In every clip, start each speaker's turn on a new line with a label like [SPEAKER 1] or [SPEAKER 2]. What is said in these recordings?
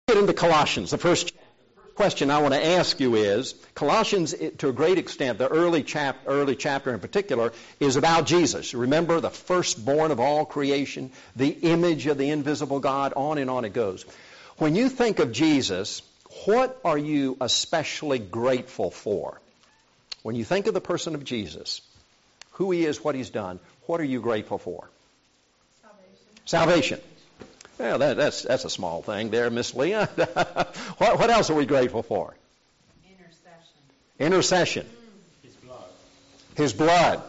[SPEAKER 1] Get into Colossians, the first question I want to ask you is, Colossians, to a great extent, the early chapter in particular, is about Jesus. Remember, the firstborn of all creation, the image of the invisible God, on and on it goes. When you think of Jesus, what are you especially grateful for? When you think of the person of Jesus, who he is, what he's done, what are you grateful for? Salvation. Well, that's a small thing there, Miss Leah. What else are we grateful for? Intercession.
[SPEAKER 2] His blood.
[SPEAKER 1] His blood.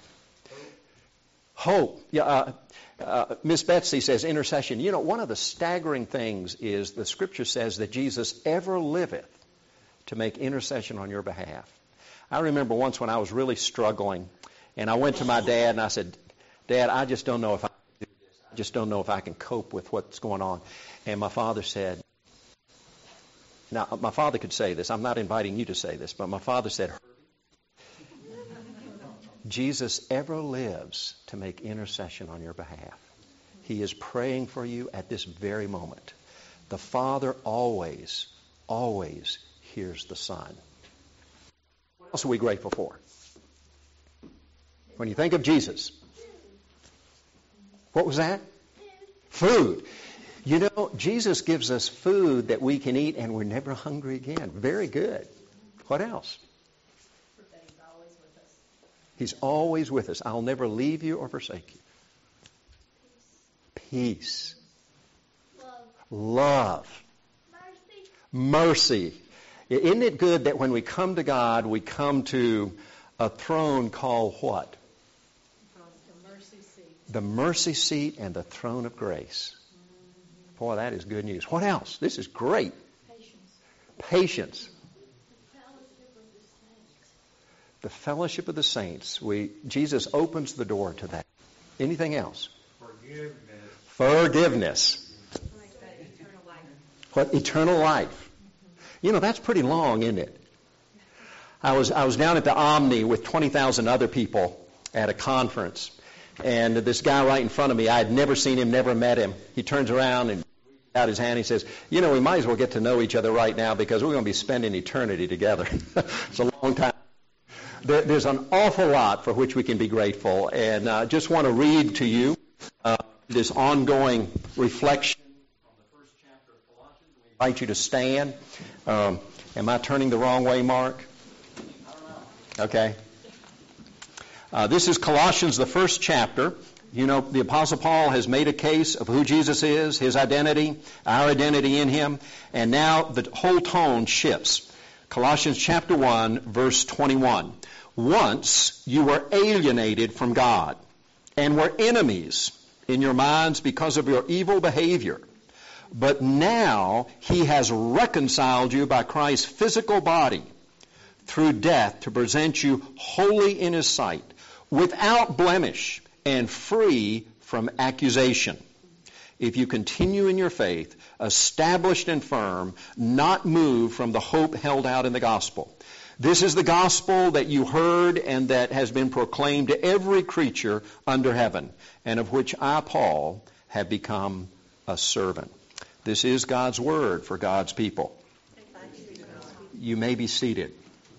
[SPEAKER 1] Hope. Yeah, Miss Betsy says intercession. You know, one of the staggering things is the Scripture says that Jesus ever liveth to make intercession on your behalf. I remember once when I was really struggling, and I went to my dad and I said, Dad, I just don't know if I just don't know if I can cope with what's going on. And my father said, now my father could say this. I'm not inviting you to say this, but my father said, Jesus ever lives to make intercession on your behalf. He is praying for you at this very moment. The Father always, always hears the Son. What else are we grateful for? When you think of Jesus, what was that? Food. You know, Jesus gives us food that we can eat and we're never hungry again. Very good. What else? He's always with us. I'll never leave you or forsake you. Peace. Love. Mercy. Isn't it good that when we come to God, we come to a throne called what? The mercy seat and the throne of grace. Boy, that is good news. What else? This is great. Patience. The fellowship of the saints. Jesus opens the door to that. Anything else? Forgiveness. What? Eternal life. You know, that's pretty long, isn't it? I was down at the Omni with 20,000 other people at a conference. And this guy right in front of me, I had never seen him, never met him. He turns around and out his hand. He says, you know, we might as well get to know each other right now because we're going to be spending eternity together. It's a long time. There's an awful lot for which we can be grateful. And I just want to read to you this ongoing reflection from the first chapter of Colossians. We invite you to stand. Am I turning the wrong way, Mark? I don't know. Okay. This is Colossians, the first chapter. You know, the Apostle Paul has made a case of who Jesus is, his identity, our identity in him, and now the whole tone shifts. Colossians chapter 1, verse 21. Once you were alienated from God and were enemies in your minds because of your evil behavior, but now he has reconciled you by Christ's physical body through death to present you holy in his sight, without blemish and free from accusation. If you continue in your faith, established and firm, not moved from the hope held out in the gospel. This is the gospel that you heard and that has been proclaimed to every creature under heaven, and of which I, Paul, have become a servant. This is God's word for God's people. You may be seated.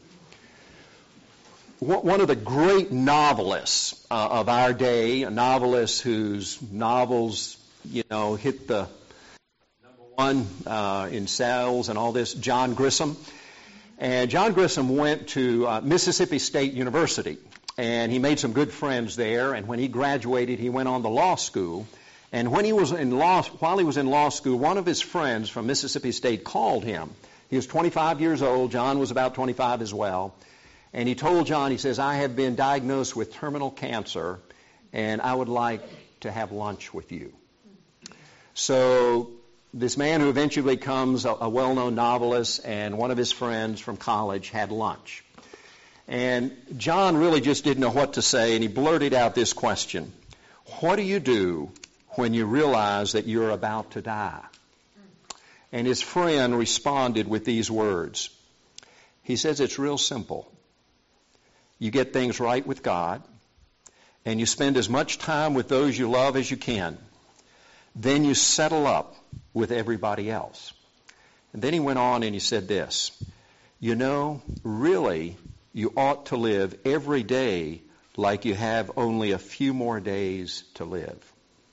[SPEAKER 1] One of the great novelists of our day, a novelist whose novels, you know, hit the number one in sales and all this, John Grisham. And John Grisham went to Mississippi State University, and he made some good friends there. And when he graduated, he went on to law school. And when he was while he was in law school, one of his friends from Mississippi State called him. He was 25 years old. John was about 25 as well. And he told John, he says, I have been diagnosed with terminal cancer, and I would like to have lunch with you. So this man who eventually becomes a well-known novelist and one of his friends from college had lunch. And John really just didn't know what to say, and he blurted out this question. What do you do when you realize that you're about to die? And his friend responded with these words. He says, it's real simple. You get things right with God, and you spend as much time with those you love as you can. Then you settle up with everybody else. And then he went on and he said this, you know, really, you ought to live every day like you have only a few more days to live.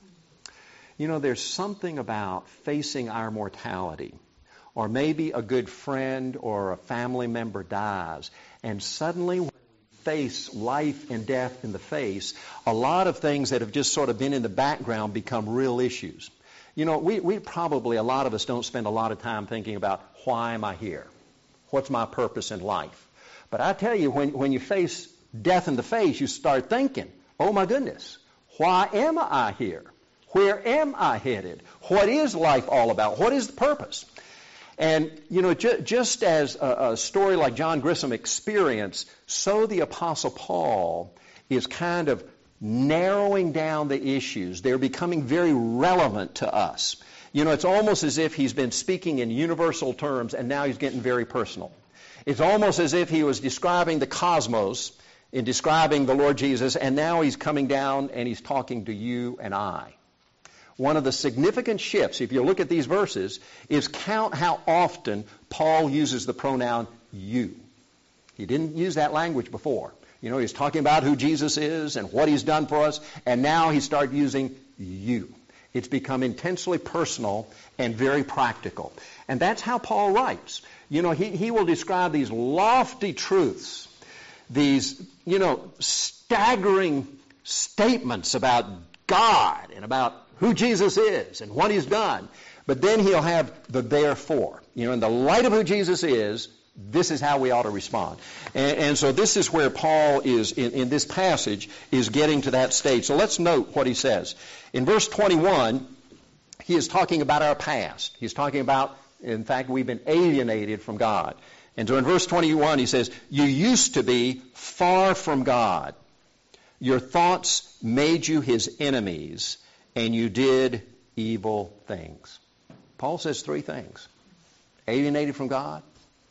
[SPEAKER 1] You know, there's something about facing our mortality, or maybe a good friend or a family member dies, and suddenly when we face life and death in the face, a lot of things that have just sort of been in the background become real issues. You know, we probably, a lot of us don't spend a lot of time thinking about, why am I here? What's my purpose in life? But I tell you, when you face death in the face, you start thinking, oh my goodness, why am I here? Where am I headed? What is life all about? What is the purpose? And, you know, just as a story like John Grisham experienced, so the Apostle Paul is kind of narrowing down the issues. They're becoming very relevant to us. You know, it's almost as if he's been speaking in universal terms, and now he's getting very personal. It's almost as if he was describing the cosmos in describing the Lord Jesus, and now he's coming down and he's talking to you and I. One of the significant shifts, if you look at these verses, is count how often Paul uses the pronoun you. He didn't use that language before. You know, he's talking about who Jesus is and what he's done for us, and now he started using you. It's become intensely personal and very practical. And that's how Paul writes. You know, he will describe these lofty truths, these, you know, staggering statements about God and about who Jesus is and what he's done. But then he'll have the therefore. You know, in the light of who Jesus is, this is how we ought to respond. And so this is where Paul is, in this passage, is getting to that stage. So let's note what he says. In verse 21, he is talking about our past. He's talking about, in fact, we've been alienated from God. And so in verse 21, he says, you used to be far from God. Your thoughts made you his enemies, and you did evil things. Paul says three things. Alienated from God.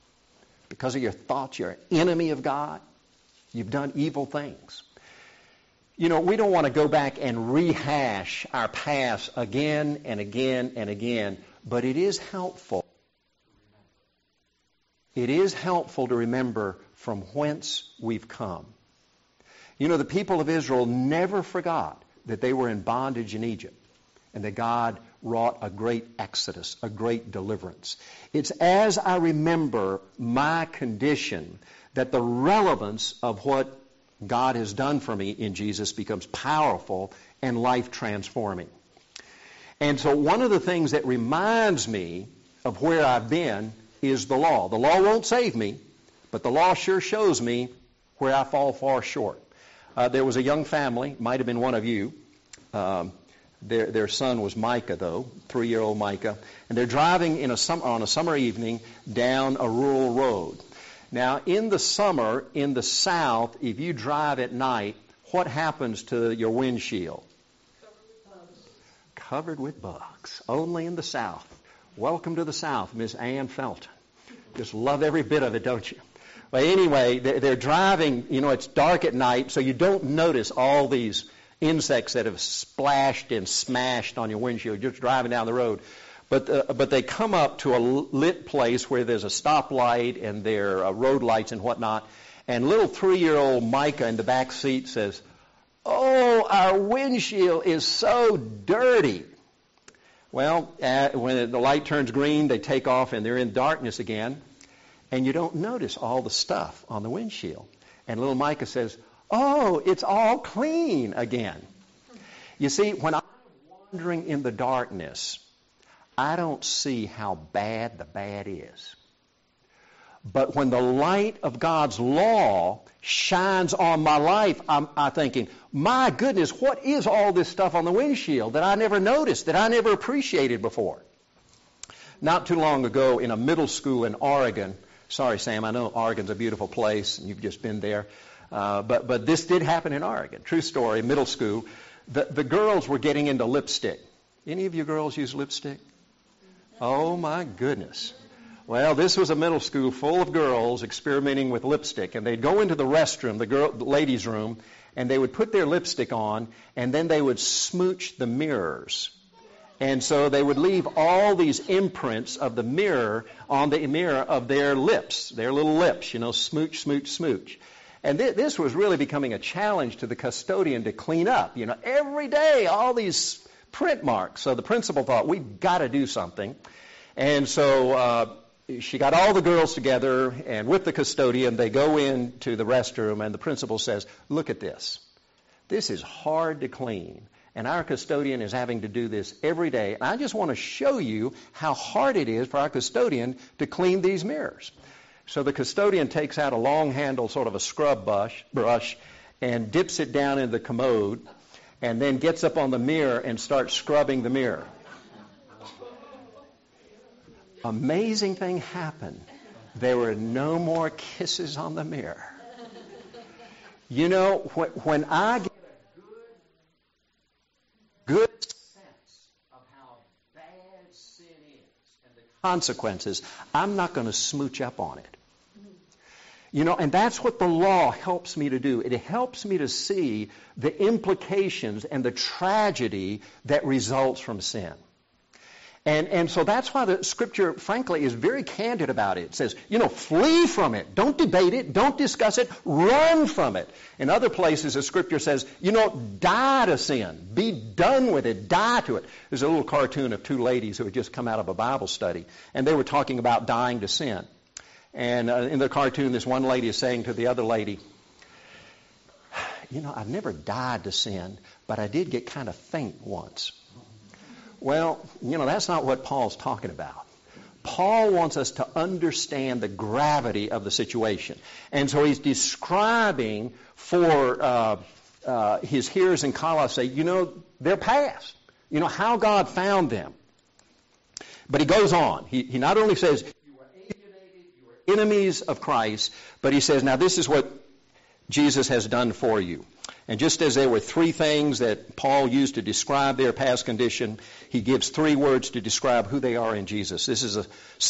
[SPEAKER 1] Because of your thoughts, you're an enemy of God. You've done evil things. You know, we don't want to go back and rehash our past again and again and again, but it is helpful. It is helpful to remember from whence we've come. You know, the people of Israel never forgot that they were in bondage in Egypt and that God wrought a great exodus, a great deliverance. It's as I remember my condition that the relevance of what God has done for me in Jesus becomes powerful and life-transforming. And so one of the things that reminds me of where I've been is the law. The law won't save me, but the law sure shows me where I fall far short. There was a young family, might have been one of you. Their son was Micah, though, 3-year-old Micah, and they're driving on a summer evening down a rural road. Now, in the summer, in the South, if you drive at night, what happens to your windshield? Covered with bugs. Only in the South. Welcome to the South, Miss Ann Felton. Just love every bit of it, don't you? Well, anyway, they're driving, you know, it's dark at night, so you don't notice all these insects that have splashed and smashed on your windshield. You're just driving down the road. But they come up to a lit place where there's a stoplight and there are road lights and whatnot. And little 3-year-old Micah in the back seat says, "Oh, our windshield is so dirty." Well, when the light turns green, they take off and they're in darkness again. And you don't notice all the stuff on the windshield. And little Micah says, "Oh, it's all clean again." You see, when I'm wandering in the darkness, I don't see how bad the bad is. But when the light of God's law shines on my life, I'm thinking, my goodness, what is all this stuff on the windshield that I never noticed, that I never appreciated before? Not too long ago in a middle school in Oregon, sorry, Sam, I know Oregon's a beautiful place, and you've just been there, but this did happen in Oregon. True story, middle school. The girls were getting into lipstick. Any of you girls use lipstick? Oh, my goodness. Well, this was a middle school full of girls experimenting with lipstick, and they'd go into the restroom, the ladies' room, and they would put their lipstick on, and then they would smooch the mirrors. And so they would leave all these imprints of the mirror on the mirror of their lips, their little lips, smooch, smooch, smooch. And this was really becoming a challenge to the custodian to clean up. Every day, all these print marks. So the principal thought, we've got to do something. And so she got all the girls together, and with the custodian, they go into the restroom, and the principal says, look at this. This is hard to clean. And our custodian is having to do this every day. And I just want to show you how hard it is for our custodian to clean these mirrors. So the custodian takes out a long handle, sort of a scrub brush, and dips it down in the commode, and then gets up on the mirror and starts scrubbing the mirror. Amazing thing happened. There were no more kisses on the mirror. When I get good sense of how bad sin is and the consequences, I'm not going to smooch up on it. And that's what the law helps me to do. It helps me to see the implications and the tragedy that results from sin. And so that's why the Scripture, frankly, is very candid about it. It says, flee from it. Don't debate it. Don't discuss it. Run from it. In other places, the Scripture says, die to sin. Be done with it. Die to it. There's a little cartoon of two ladies who had just come out of a Bible study, and they were talking about dying to sin. And in the cartoon, this one lady is saying to the other lady, I've never died to sin, but I did get kind of faint once. Well, that's not what Paul's talking about. Paul wants us to understand the gravity of the situation. And so he's describing for his hearers in Colossae, their past, how God found them. But he goes on. He not only says, you were alienated, you were enemies of Christ, but he says, now this is what Jesus has done for you. And just as there were three things that Paul used to describe their past condition, he gives three words to describe who they are in Jesus. This is a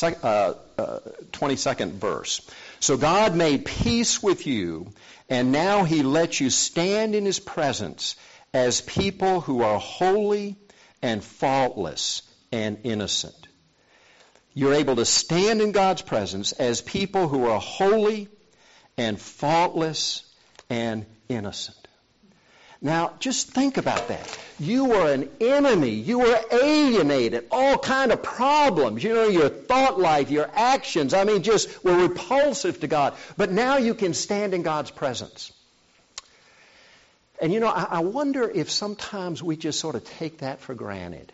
[SPEAKER 1] 22nd verse. So God made peace with you, and now he lets you stand in his presence as people who are holy and faultless and innocent. You're able to stand in God's presence as people who are holy and faultless and innocent. Now, just think about that. You were an enemy. You were alienated. All kind of problems. Your thought life, your actions, just were repulsive to God. But now you can stand in God's presence. And, I wonder if sometimes we just sort of take that for granted.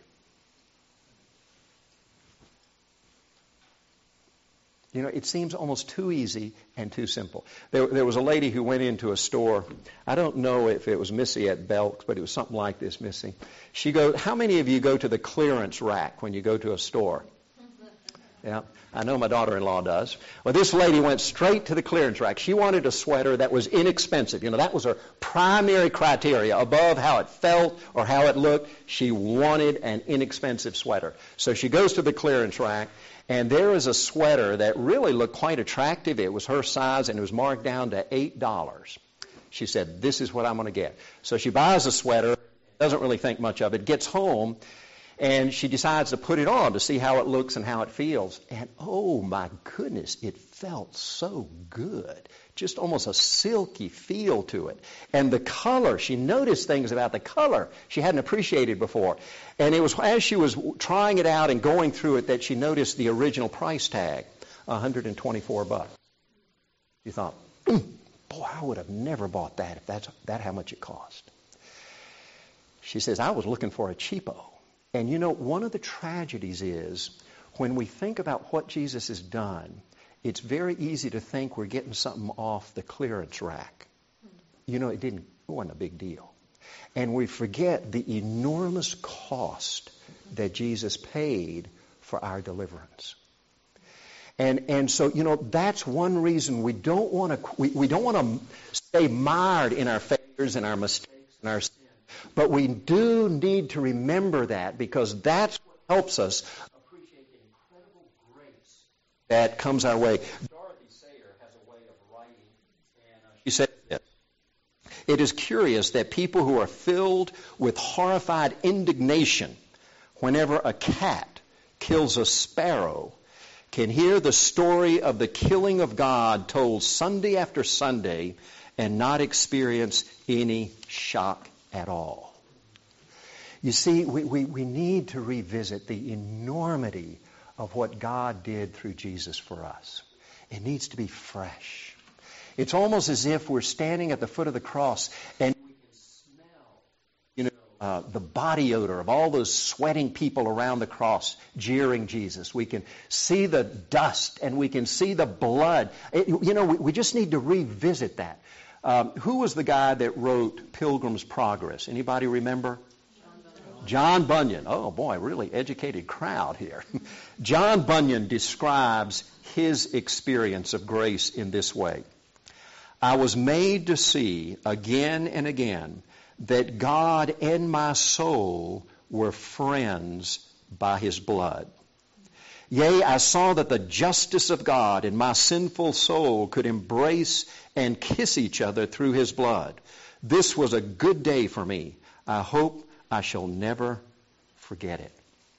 [SPEAKER 1] It seems almost too easy and too simple. There was a lady who went into a store. I don't know if it was Missy at Belk's, but it was something like this, Missy. She goes, how many of you go to the clearance rack when you go to a store? Yeah, I know my daughter-in-law does. Well, this lady went straight to the clearance rack. She wanted a sweater that was inexpensive. That was her primary criteria. Above how it felt or how it looked, she wanted an inexpensive sweater. So she goes to the clearance rack, and there is a sweater that really looked quite attractive. It was her size, and it was marked down to $8. She said, this is what I'm going to get. So she buys a sweater, doesn't really think much of it, gets home, and she decides to put it on to see how it looks and how it feels. And oh my goodness, it felt so good. Just almost a silky feel to it. And the color, she noticed things about the color she hadn't appreciated before. And it was as she was trying it out and going through it that she noticed the original price tag, $124. She thought, boy, I would have never bought that if that's how much it cost. She says, I was looking for a cheapo. And one of the tragedies is when we think about what Jesus has done, it's very easy to think we're getting something off the clearance rack. It wasn't a big deal. And we forget the enormous cost that Jesus paid for our deliverance. And so, that's one reason we don't want to stay mired in our failures and our mistakes and our sins. But we do need to remember that, because that's what helps us appreciate the incredible grace that comes our way. Dorothy Sayers has a way of writing, and she said this. It is curious that people who are filled with horrified indignation whenever a cat kills a sparrow, can hear the story of the killing of God told Sunday after Sunday and not experience any shock at all. You see, we need to revisit the enormity of what God did through Jesus for us. It needs to be fresh. It's almost as if we're standing at the foot of the cross and we can smell, the body odor of all those sweating people around the cross jeering Jesus. We can see the dust and we can see the blood. We just need to revisit that. Who was the guy that wrote Pilgrim's Progress? Anybody remember? John Bunyan. Oh boy, really educated crowd here. John Bunyan describes his experience of grace in this way. I was made to see again and again that God and my soul were friends by his blood. Yea, I saw that the justice of God and my sinful soul could embrace and kiss each other through his blood. This was a good day for me. I hope I shall never forget it.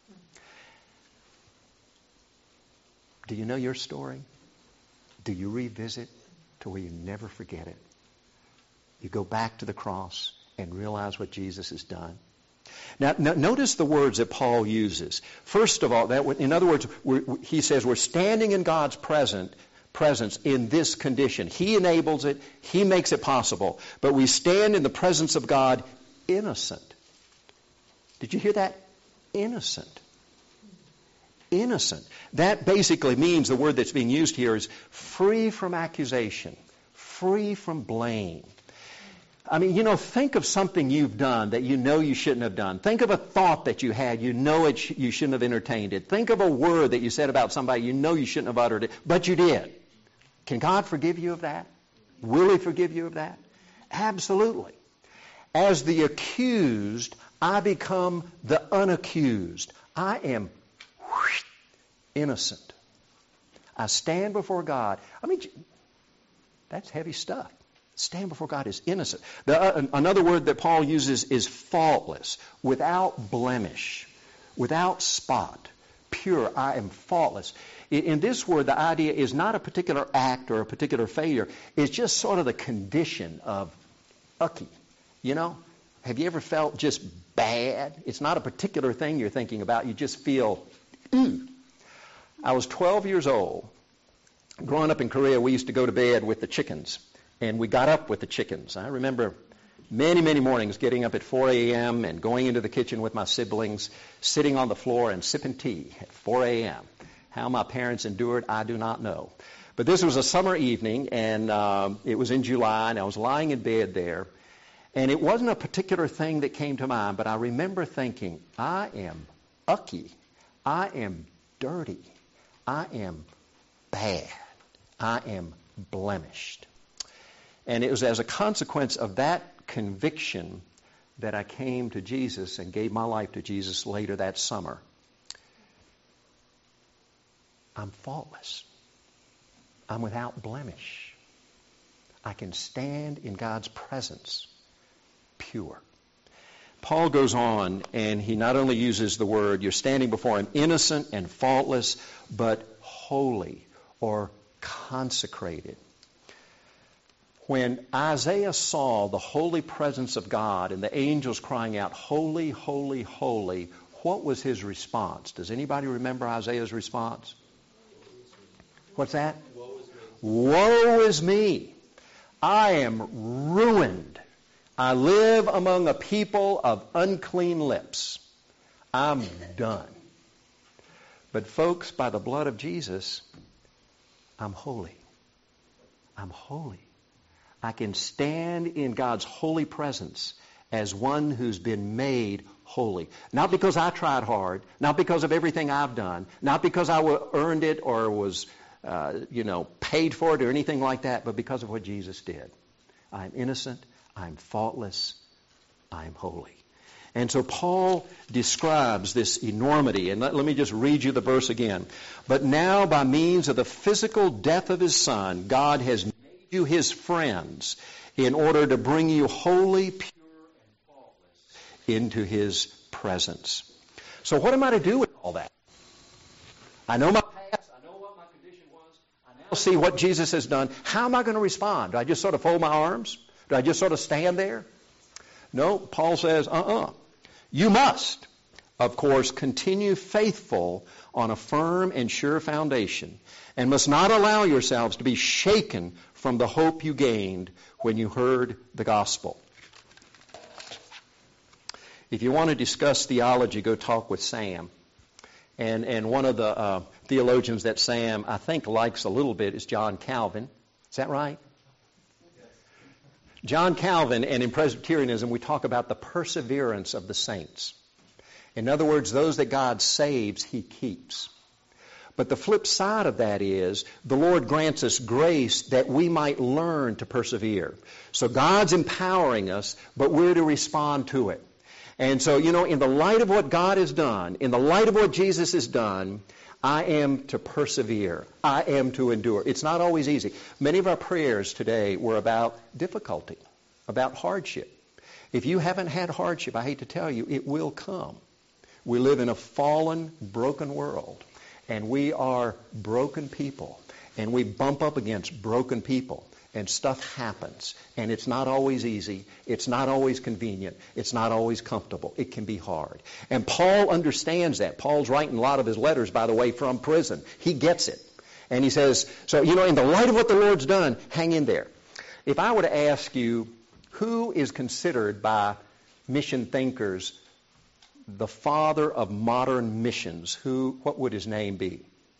[SPEAKER 1] Do you know your story? Do you revisit to where you never forget it? You go back to the cross and realize what Jesus has done. Now, notice the words that Paul uses. First of all, in other words, he says we're standing in God's presence in this condition. He enables it. He makes it possible. But we stand in the presence of God innocent. Did you hear that? Innocent. Innocent. That basically means the word that's being used here is free from accusation, free from blame. I mean, think of something you've done that you know you shouldn't have done. Think of a thought that you had, you know you shouldn't have entertained it. Think of a word that you said about somebody, you know you shouldn't have uttered it, but you did. Can God forgive you of that? Will he forgive you of that? Absolutely. As the accused, I become the unaccused. I am innocent. I stand before God. I mean, that's heavy stuff. Stand before God is innocent. Another word that Paul uses is faultless, without blemish, without spot, pure. I am faultless. In this word, the idea is not a particular act or a particular failure. It's just sort of the condition of ucky. Have you ever felt just bad? It's not a particular thing you're thinking about. You just feel, I was 12 years old. Growing up in Korea, we used to go to bed with the chickens. And we got up with the chickens. I remember many, many mornings getting up at 4 a.m. and going into the kitchen with my siblings, sitting on the floor and sipping tea at 4 a.m. How my parents endured, I do not know. But this was a summer evening, and it was in July, and I was lying in bed there. And it wasn't a particular thing that came to mind, but I remember thinking, I am ucky. I am dirty. I am bad. I am blemished. And it was as a consequence of that conviction that I came to Jesus and gave my life to Jesus later that summer. I'm faultless. I'm without blemish. I can stand in God's presence pure. Paul goes on, and he not only uses the word, you're standing before him innocent and faultless, but holy or consecrated. When Isaiah saw the holy presence of God and the angels crying out, holy, holy, holy, what was his response? Does anybody remember Isaiah's response? What's that? Woe is me. I am ruined. I live among a people of unclean lips. I'm done. But folks, by the blood of Jesus, I'm holy. I'm holy. I can stand in God's holy presence as one who's been made holy. Not because I tried hard, not because of everything I've done, not because I earned it or was, paid for it or anything like that, but because of what Jesus did. I'm innocent, I'm faultless, I'm holy. And so Paul describes this enormity, and let me just read you the verse again. But now by means of the physical death of his Son, God has made you his friends in order to bring you holy, pure, and faultless into his presence. So what am I to do with all that? I know my past. I know what my condition was. I now see what Jesus has done. How am I going to respond? Do I just sort of fold my arms? Do I just sort of stand there? No, Paul says, You must, of course, continue faithful on a firm and sure foundation, and must not allow yourselves to be shaken from the hope you gained when you heard the gospel. If you want to discuss theology, go talk with Sam. And one of the theologians that Sam, I think, likes a little bit is John Calvin. Is that right? John Calvin, and in Presbyterianism, we talk about the perseverance of the saints. In other words, those that God saves, He keeps. But the flip side of that is the Lord grants us grace that we might learn to persevere. So God's empowering us, but we're to respond to it. And so, in the light of what God has done, in the light of what Jesus has done, I am to persevere. I am to endure. It's not always easy. Many of our prayers today were about difficulty, about hardship. If you haven't had hardship, I hate to tell you, it will come. We live in a fallen, broken world, and we are broken people, and we bump up against broken people. And stuff happens. And it's not always easy. It's not always convenient. It's not always comfortable. It can be hard. And Paul understands that. Paul's writing a lot of his letters, by the way, from prison. He gets it. And he says, so, in the light of what the Lord's done, hang in there. If I were to ask you, who is considered by mission thinkers the father of modern missions, what would his name be?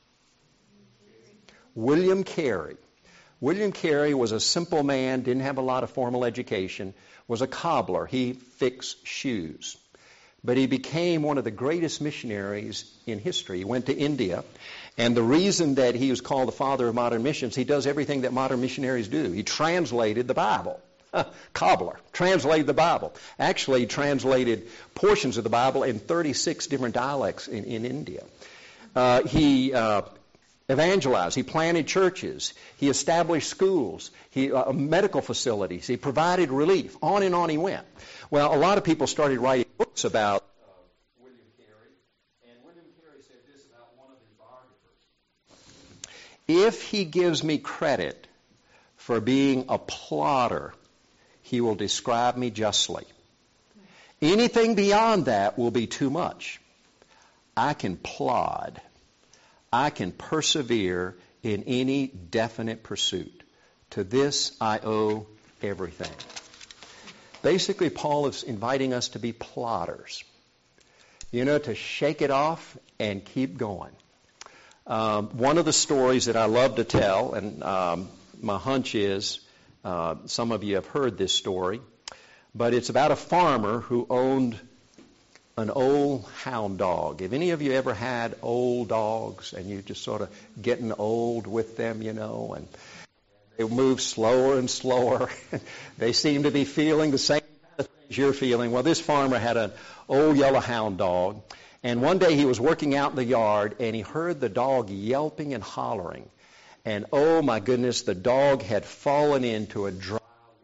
[SPEAKER 1] William Carey. William Carey was a simple man, didn't have a lot of formal education, was a cobbler. He fixed shoes. But he became one of the greatest missionaries in history. He went to India. And the reason that he was called the father of modern missions, he does everything that modern missionaries do. He translated the Bible. Cobbler. Translated the Bible. Actually, he translated portions of the Bible in 36 different dialects in India. He evangelized. He planted churches. He established schools. Medical facilities. He provided relief. On and on he went. Well, a lot of people started writing books about William Carey, and William Carey said this about one of his biographers. If he gives me credit for being a plodder, he will describe me justly. Anything beyond that will be too much. I can plod. I can persevere in any definite pursuit. To this I owe everything. Basically, Paul is inviting us to be plodders. To shake it off and keep going. One of the stories that I love to tell, and my hunch is some of you have heard this story, but it's about a farmer who owned an old hound dog. Have any of you ever had old dogs and you just sort of getting old with them, and they move slower and slower. They seem to be feeling the same kind of things you're feeling. Well, this farmer had an old yellow hound dog, and one day he was working out in the yard and he heard the dog yelping and hollering. And oh my goodness, the dog had fallen into a dry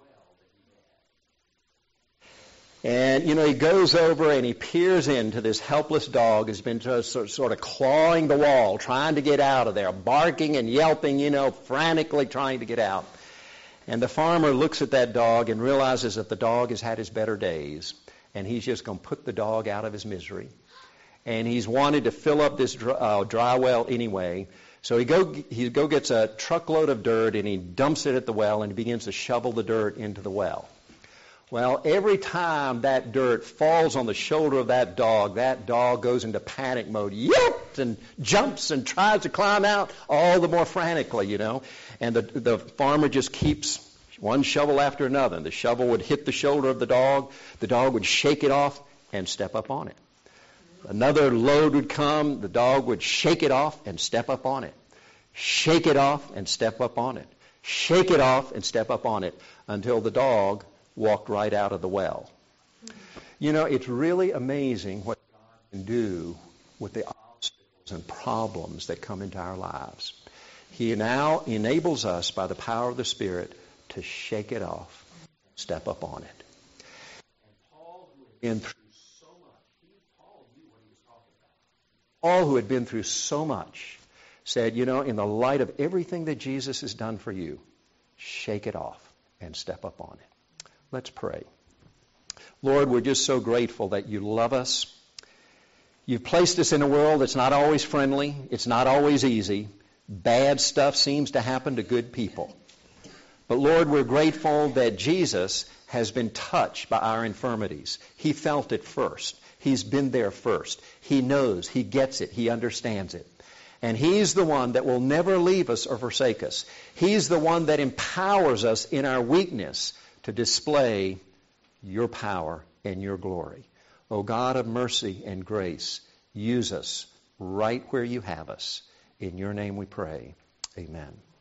[SPEAKER 1] And, he goes over and he peers into this helpless dog who's been sort of clawing the wall, trying to get out of there, barking and yelping, frantically trying to get out. And the farmer looks at that dog and realizes that the dog has had his better days, and he's just going to put the dog out of his misery. And he's wanted to fill up this dry well anyway. So he gets a truckload of dirt and he dumps it at the well and he begins to shovel the dirt into the well. Well, every time that dirt falls on the shoulder of that dog goes into panic mode, yelps and jumps and tries to climb out all the more frantically, And the farmer just keeps one shovel after another. And the shovel would hit the shoulder of the dog would shake it off and step up on it. Another load would come, the dog would shake it off and step up on it. Shake it off and step up on it. Shake it off and step up on it until the dog walked right out of the well. It's really amazing what God can do with the obstacles and problems that come into our lives. He now enables us by the power of the Spirit to shake it off, step up on it. And Paul, who had been through so much, Paul knew what he was talking all who had been through so much, said, you know, in the light of everything that Jesus has done for you, shake it off and step up on it. Let's pray. Lord, we're just so grateful that you love us. You've placed us in a world that's not always friendly. It's not always easy. Bad stuff seems to happen to good people. But Lord, we're grateful that Jesus has been touched by our infirmities. He felt it first. He's been there first. He knows. He gets it. He understands it. And He's the one that will never leave us or forsake us. He's the one that empowers us in our weakness to display your power and your glory. O God of mercy and grace, use us right where you have us. In your name we pray. Amen.